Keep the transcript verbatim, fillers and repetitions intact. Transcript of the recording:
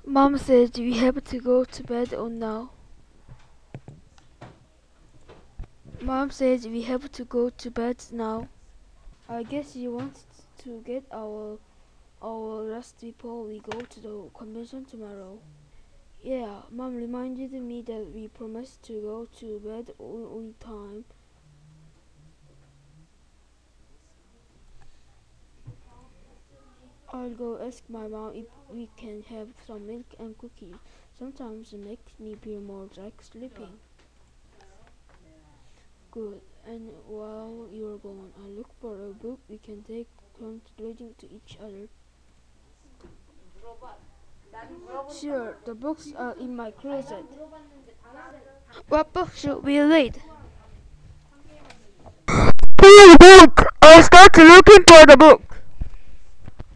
Mom says we have to go to bed on now. Mom says we have to go to bed now. I guess she wants to get our our rest before we go to the convention tomorrow. Yeah, Mom reminded me that we promised to go to bed on, on time. I'll go ask my mom if we can have some milk and cookies. Sometimes it makes me feel more like sleeping. Good. And while you're gone, I'll look for a book we can take turns reading to each other. Sure, the books are in my closet. What book should we read? Book! I started looking for the book.